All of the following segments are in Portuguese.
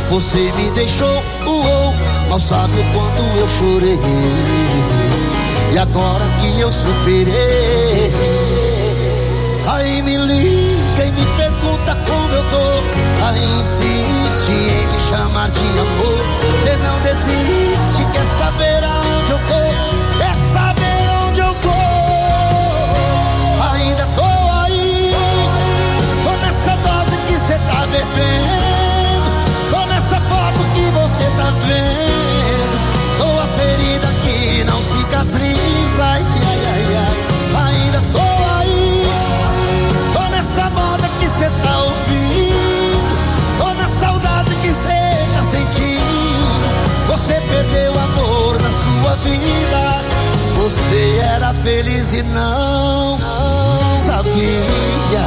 você me deixou, mal sabe o quanto eu chorei. E agora que eu superei, aí me liga e me pergunta como eu tô. Aí insiste em me chamar de amor. Você não desiste, quer saber aonde eu tô, quer saber onde eu tô. Ainda tô aí, tô nessa dose que cê tá bebendo, tô nessa foto que você tá vendo. Sou a ferida que não cicatriza, ai, ai, ai, ai. Ainda tô aí, tô nessa moda que cê tá ouvindo, tô na saudade que cê tá sentindo. Você perdeu o amor na sua vida, você era feliz e não sabia.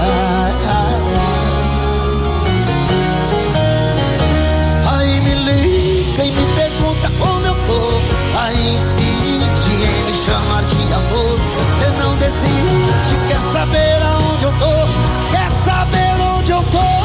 Aí me liga e me pergunta como eu tô, aí insiste em me chamar de amor. Você não desiste, quer saber aonde eu tô, quer saber onde eu tô.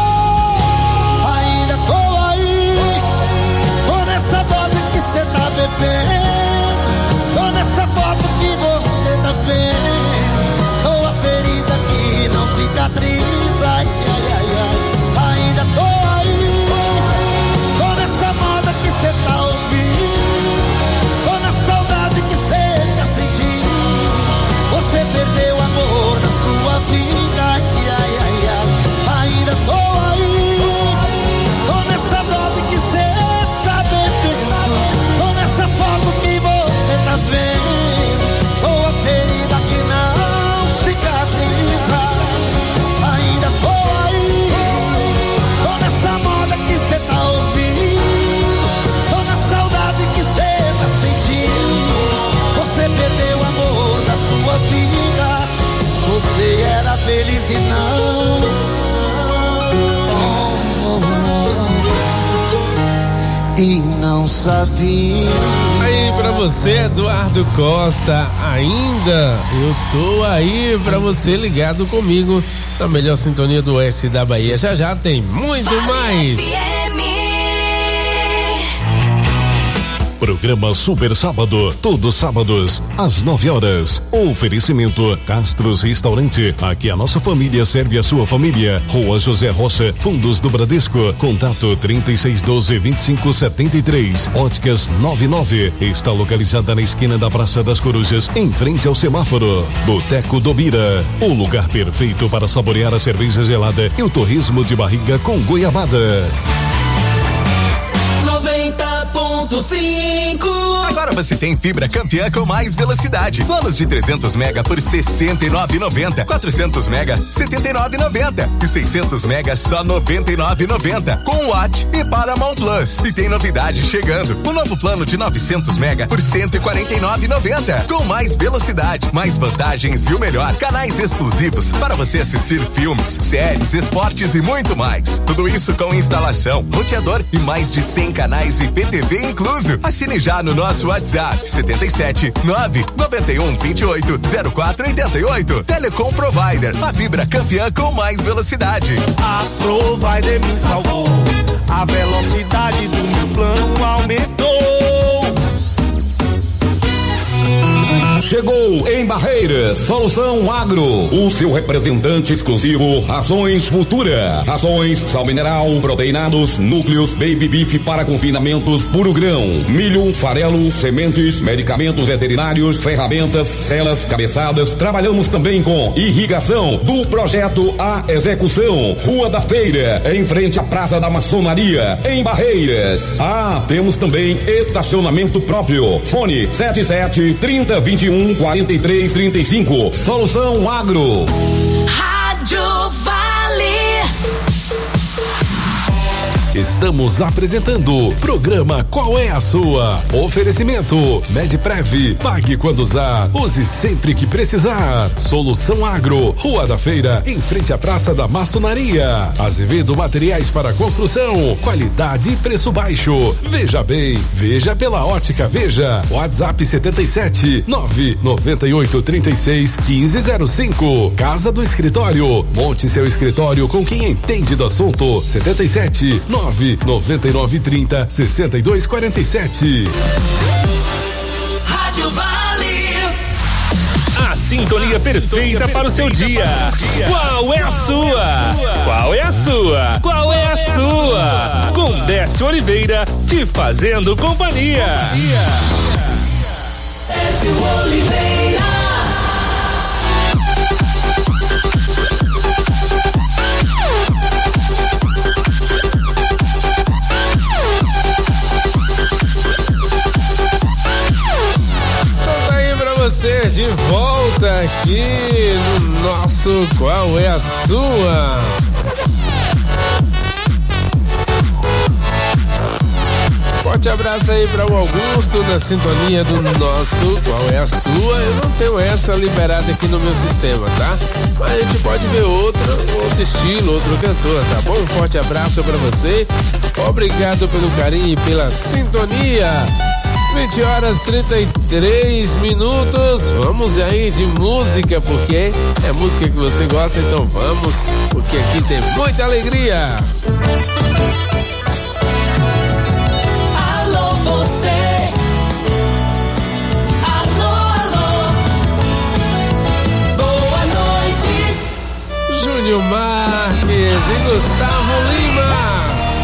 Ainda tô aí, tô nessa dose que cê tá bebendo, tô nessa foto que você tá vendo. Sou a ferida que não cicatriza, ai, ai, ai, ai. Ainda tô aí, tô nessa moda que cê tá ouvindo, tô na saudade que cê tá sentindo. Você perdeu o amor na sua vida, ai, ai, ai, ai. Ainda tô aí, tô nessa dose que cê tá bebendo, tô nessa foto que você tá vendo. Sou a ferida que não cicatriza. Ainda tô aí, tô nessa moda que cê tá ouvindo, tô na saudade que cê tá sentindo. Você perdeu o amor da sua vida, você era feliz e não sabia. Aí pra você, Eduardo Costa, ainda eu tô aí pra você ligado comigo na melhor sintonia do oeste da Bahia. Já já tem muito mais. Programa Super Sábado, todos sábados, às 9 horas. Oferecimento Castros Restaurante. Aqui a nossa família serve a sua família. Rua José Rocha, Fundos do Bradesco. Contato 3612-2573. Óticas 99. Está localizada na esquina da Praça das Corujas, em frente ao semáforo. Boteco do Bira. O lugar perfeito para saborear a cerveja gelada e o torresmo de barriga com goiabada. 90.5. Agora você tem fibra Campeã com mais velocidade. Planos de 300 mega por R$ 69,90. 400 mega R$ 79,90 e 600 mega só R$ 99,90 com Watt e Paramount Plus. E tem novidade chegando: o novo plano de 900 mega por R$ 149,90 com mais velocidade, mais vantagens e o melhor, canais exclusivos para você assistir filmes, séries, esportes e muito mais. Tudo isso com instalação, roteador e mais de 100 canais IPTV incluso. Assine já no nosso WhatsApp 77 991 28 0488. Telecom Provider, a fibra campeã com mais velocidade. A Provider me salvou, a velocidade do meu plano aumentou. Chegou em Barreiras, Solução Agro, o seu representante exclusivo, Rações Futura. Rações, sal mineral, proteinados, núcleos, baby beef para confinamentos, puro grão, milho, farelo, sementes, medicamentos veterinários, ferramentas, celas, cabeçadas. Trabalhamos também com irrigação, do projeto à execução. Rua da Feira, em frente à Praça da Maçonaria, em Barreiras. Temos também estacionamento próprio. Fone 77-30-21-43-35. Solução Agro. Rádio Vale. Estamos apresentando o programa Qual é a Sua? Oferecimento Medprev, pague quando usar, use sempre que precisar. Solução Agro, Rua da Feira, em frente à Praça da Maçonaria. Azevedo Materiais para Construção, qualidade e preço baixo. Veja bem, veja pela Ótica Veja. WhatsApp 77 998 36 1505. Casa do Escritório, monte seu escritório com quem entende do assunto. 77 9 99930-6247. Rádio Vale. A sintonia perfeita para o seu dia. Qual é a sua? Qual é a sua? Qual é a sua? Com Décio Oliveira te fazendo companhia. Décio Oliveira. Você de volta aqui no nosso Qual é a Sua? Forte abraço aí para o Augusto na sintonia do nosso Qual é a Sua? Eu não tenho essa liberada aqui no meu sistema, tá? Mas a gente pode ver outro estilo, outro cantor, tá bom? Um forte abraço para você. Obrigado pelo carinho e pela sintonia. 20h33. Vamos aí de música, porque é música que você gosta, então vamos, porque aqui tem muita alegria. Alô, você. Alô, alô. Boa noite. Júnior Marques e Gustavo Lima.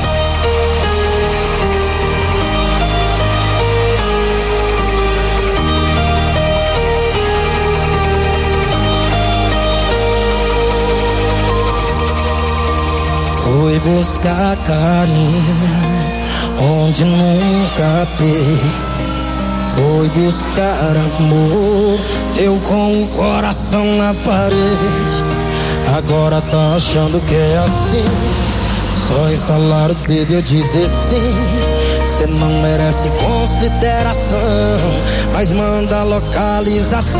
Fui buscar carinho onde nunca teve. Fui buscar amor, eu com o coração na parede. Agora tá achando que é assim, só estalar o dedo e eu dizer sim. Cê não merece consideração, mas manda localização,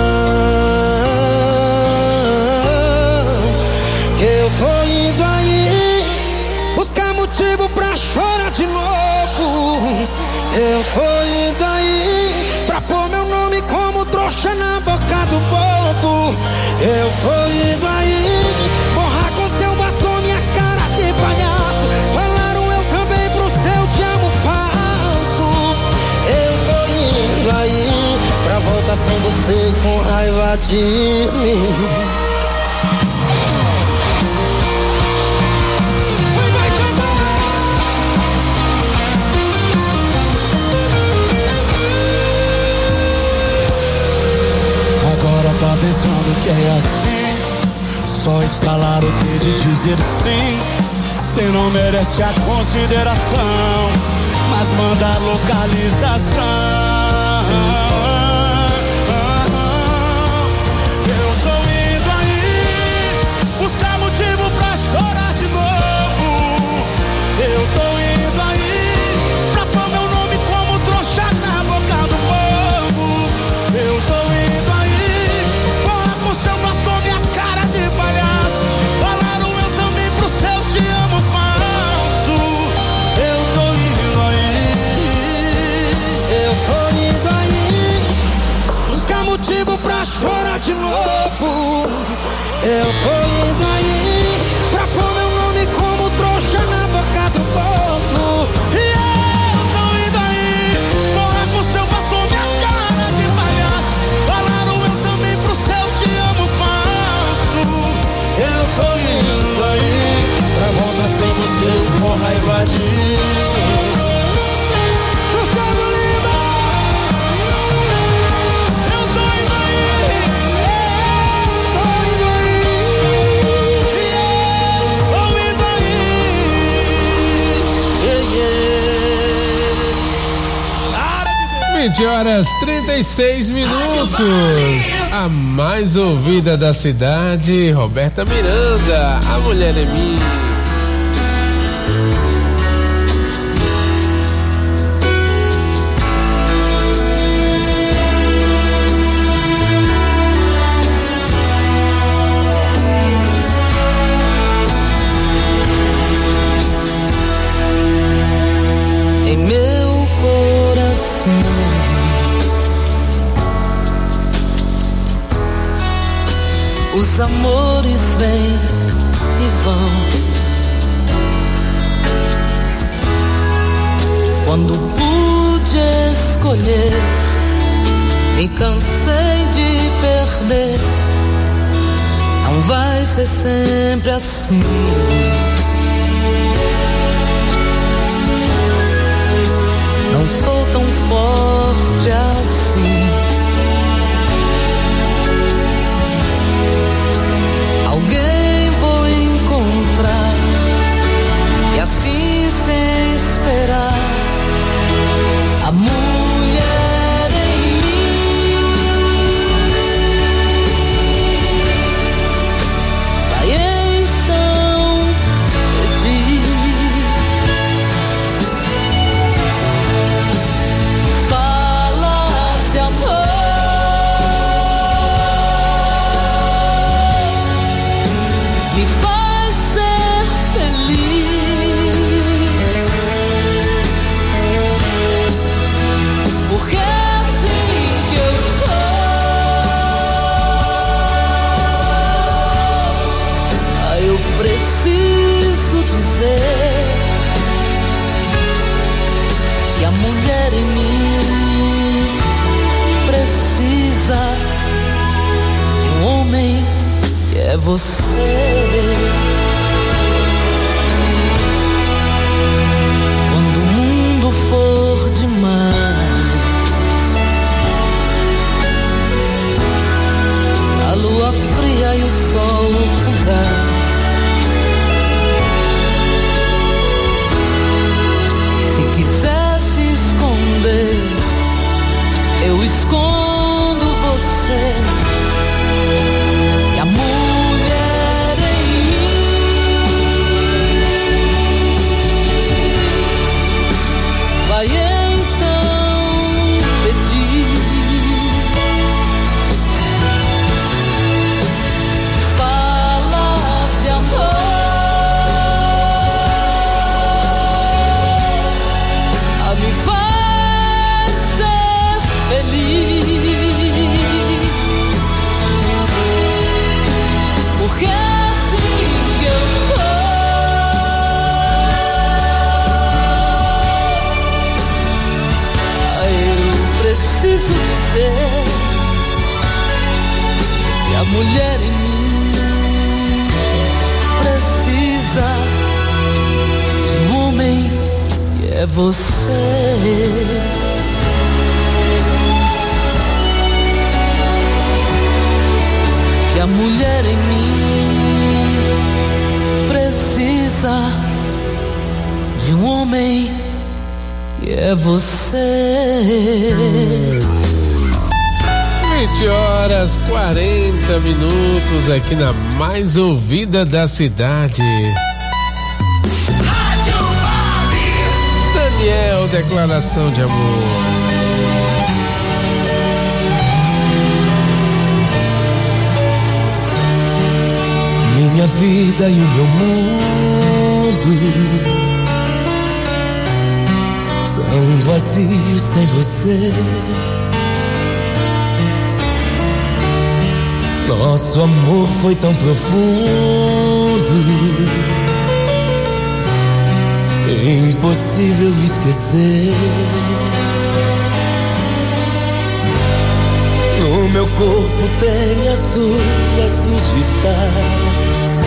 que eu tô indo aí buscar motivo pra chorar de novo. Eu tô indo aí pra pôr meu nome como trouxa na boca do povo. Eu tô indo aí borrar com seu batom minha cara de palhaço. Falaram eu também pro seu te amo falso. Eu tô indo aí pra voltar sem você com raiva de mim. Tá pensando que é assim, só estalar o dedo e dizer sim. Cê não merece a consideração, mas manda a localização. Eu tô indo aí buscar motivo pra chorar de novo. Eu tô indo aí pra pôr meu nome como trouxa na boca do povo. Eu tô indo aí com seu batom minha cara de palhaço. Falaram eu também pro seu te amo falso. Eu tô indo aí buscar motivo pra chorar de novo. Eu tô indo aí pra pôr meu nome como trouxa na boca do povo. E eu tô indo aí borrar com seu batom minha cara de palhaço. Falaram eu também pro seu te amo falso. Eu tô indo aí pra voltar sem você com raiva de mim. Gustavo Lima. Eu tô indo aí. Tô indo aí. Tô indo aí. 20h36. A mais ouvida da cidade, Roberta Miranda, A Mulher é Minha. Em meu coração os amores vêm e vão, Quando pude escolher, me cansei de perder. Não vai ser sempre assim. Não sou tão forte assim. Alguém vou encontrar, e assim sem esperar, a mulher em mim vai então pedir. Fala de amor, me faz ser feliz, porque é assim que eu sou. Eu preciso dizer que a mulher em mim precisa de um homem que é você. Quando o mundo for demais, a lua fria e o sol fugaz, se quiser se esconder, eu escondo você. E a mulher em mim vai então pedir. Fala de amor, me faz ser feliz, porque é assim que eu sou. Eu preciso dizer que a mulher em mim precisa de um homem que é você. Que a mulher em mim precisa de um homem que é você. 20h40 aqui na mais ouvida da cidade. Daniel, declaração de amor. Minha vida e o meu mundo são vazios sem você. Nosso amor foi tão profundo, impossível esquecer. No meu corpo tem as suas digitais,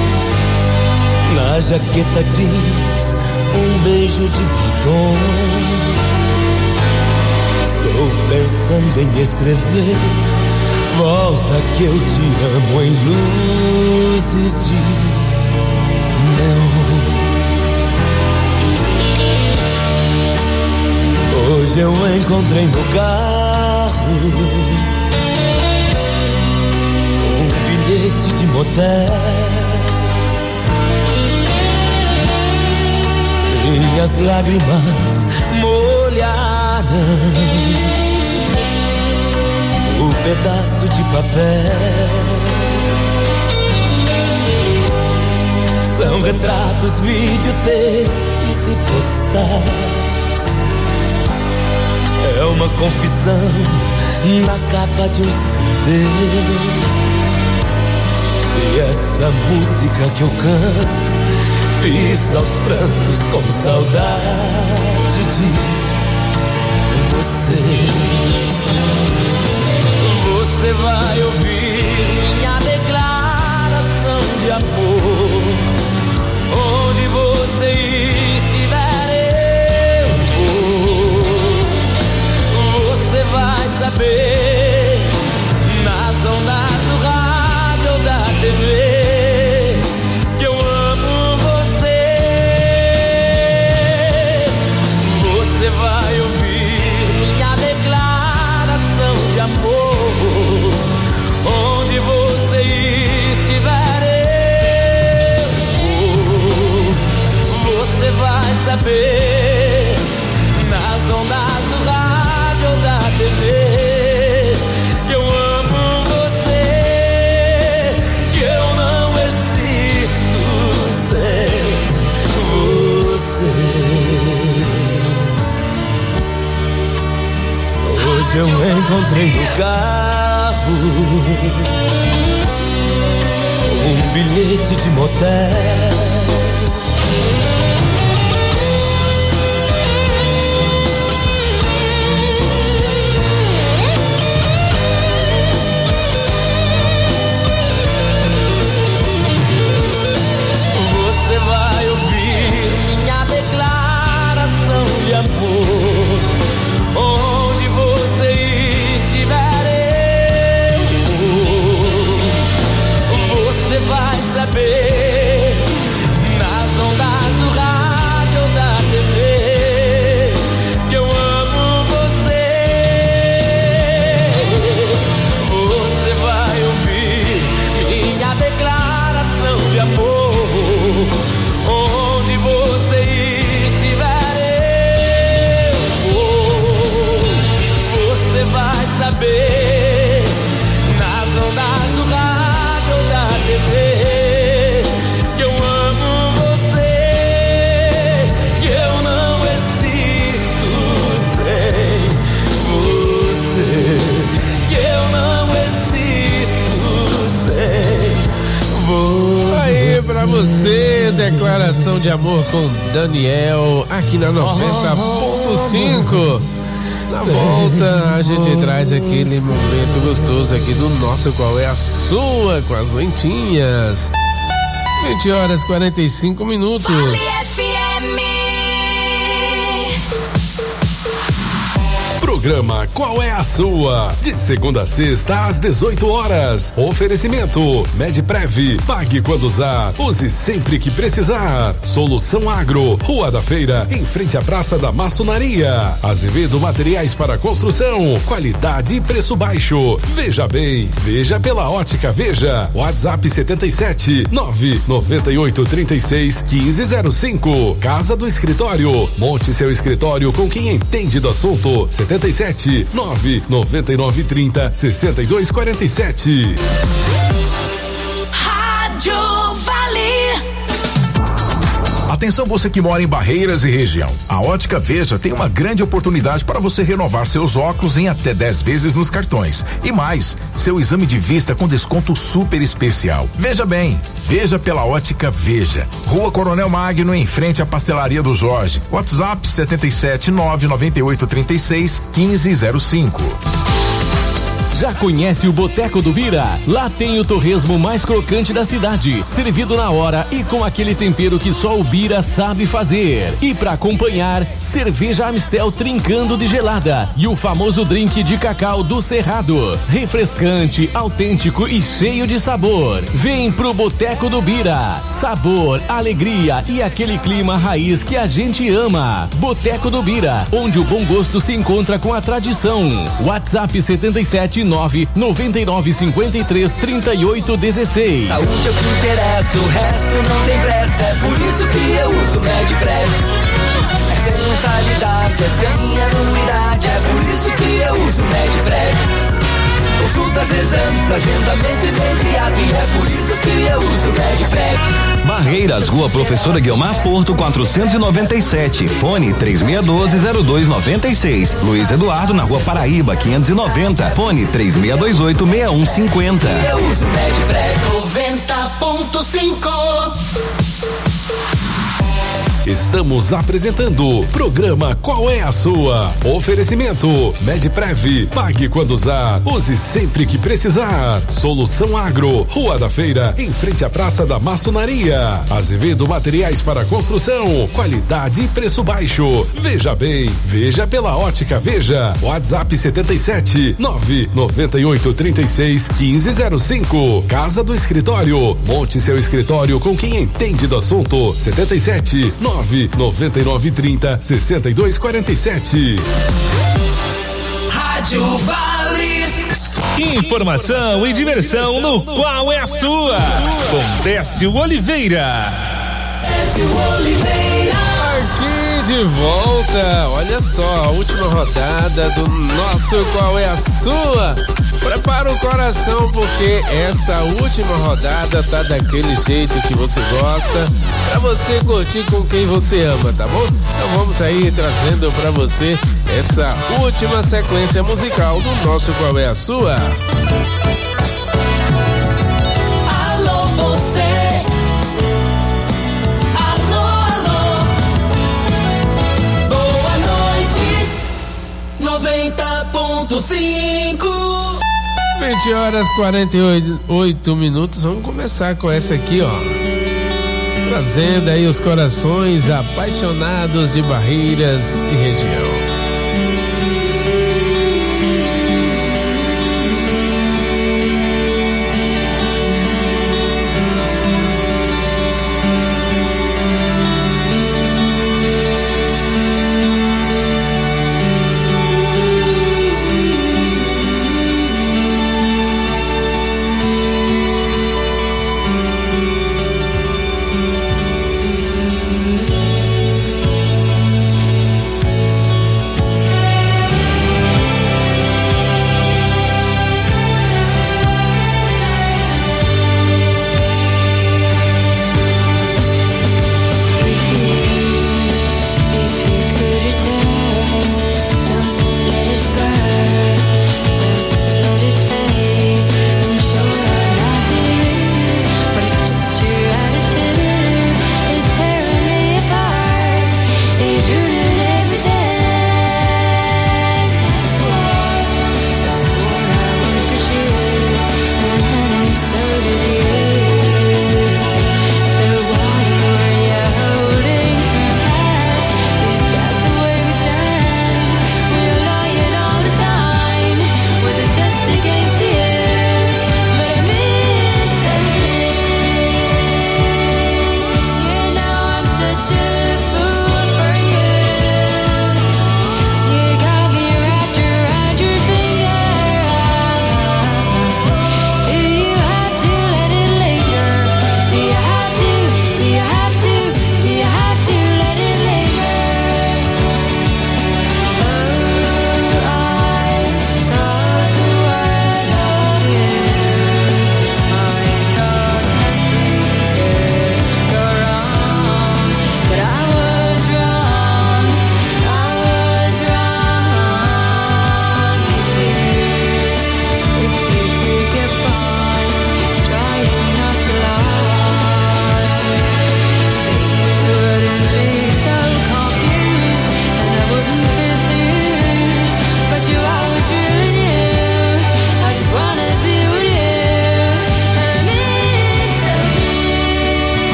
na jaqueta jeans um beijo de batom. Estou pensando em escrever: volta que eu te amo, em luzes de neon. Hoje eu encontrei no carro um bilhete de motel. Minhas lágrimas molharam o pedaço de papel. São retratos, videotapes e postais. É uma confissão na capa de um CD. E essa música que eu canto fiz aos prantos com saudade longe de você. Você vai ouvir minha declaração de amor. Onde você estiver, eu vou. Você vai saber nas ondas do rádio ou da TV que eu amo você. Você vai ouvir minha declaração de amor. Onde você estiver, eu vou. Você vai saber nas ondas do rádio ou da TV que eu amo você, que eu não existo sem você. Hoje eu encontrei no carro um bilhete de motel. Você vai ouvir minha declaração de amor. Onde você estiver, eu vou. Você vai saber nas ondas do rádio ou da TV que eu amo você. Você vai ouvir minha declaração de amor. Onde você estiver, eu vou. Você vai saber nas ondas do rádio ou da TV que eu amo você, que eu não existo sem você, que eu não existo sem você. Aí pra você, declaração de amor com Daniel, aqui na 90.5. Na volta, a gente traz aquele momento gostoso aqui do nosso Qual é a Sua, com as lentinhas. 20h45. Vale FM. Programa Qual é a Sua? De segunda a sexta às 18 horas. Oferecimento Medprev. Pague quando usar. Use sempre que precisar. Solução Agro. Rua da Feira, em frente à Praça da Maçonaria. Azevedo Materiais para Construção. Qualidade e preço baixo. Veja bem. Veja pela Ótica Veja. WhatsApp 77-99836-1505. Casa do Escritório. Monte seu escritório com quem entende do assunto. 77-99930-6247. Rádio Vale. Atenção você que mora em Barreiras e região. A Ótica Veja tem uma grande oportunidade para você renovar seus óculos em até 10 vezes nos cartões. E mais, seu exame de vista com desconto super especial. Veja bem, veja pela Ótica Veja. Rua Coronel Magno, em frente à Pastelaria do Jorge. WhatsApp 77-99836-1505. Já conhece o Boteco do Bira? Lá tem o torresmo mais crocante da cidade, servido na hora e com aquele tempero que só o Bira sabe fazer. E para acompanhar, cerveja Amistel trincando de gelada e o famoso drink de cacau do Cerrado. Refrescante, autêntico e cheio de sabor. Vem pro Boteco do Bira. Sabor, alegria e aquele clima raiz que a gente ama. Boteco do Bira, onde o bom gosto se encontra com a tradição. WhatsApp 77-99953-3816. Saúde é o que interessa, o resto não tem pressa. É por isso que eu uso Medprev. É sem mensalidade, é sem anuidade. É por isso que eu uso Medprev. Consultas, exames, agendamento imediato. E é por isso que eu uso Medprev. Barreiras, Rua Professora Guiomar Porto 497, fone 3612-0296. Luiz Eduardo na Rua Paraíba 590, fone 3628-6150. Eu uso Medprev. 90.5. Estamos apresentando programa Qual é a Sua? Oferecimento Medprev, pague quando usar, use sempre que precisar. Solução Agro, Rua da Feira, em frente à Praça da Maçonaria. Azevedo Materiais para Construção, qualidade e preço baixo. Veja bem, veja pela Ótica Veja. WhatsApp 77 998 36 1505. Casa do Escritório, monte seu escritório com quem entende do assunto. 77 999 30 62 47. Rádio Vale. Informação e diversão no Qual é a Sua? Com Décio Oliveira. Décio Oliveira. Aqui de volta, olha só, a última rodada do nosso Qual é a Sua? Prepara o coração porque essa última rodada tá daquele jeito que você gosta, pra você curtir com quem você ama, tá bom? Então vamos aí trazendo pra você essa última sequência musical do nosso Qual é a Sua? Alô, você. Alô, boa noite. 90.5. 20 horas 48 minutos. Vamos começar com essa aqui, ó. Trazendo aí os corações apaixonados de Barreiras e região. Is your name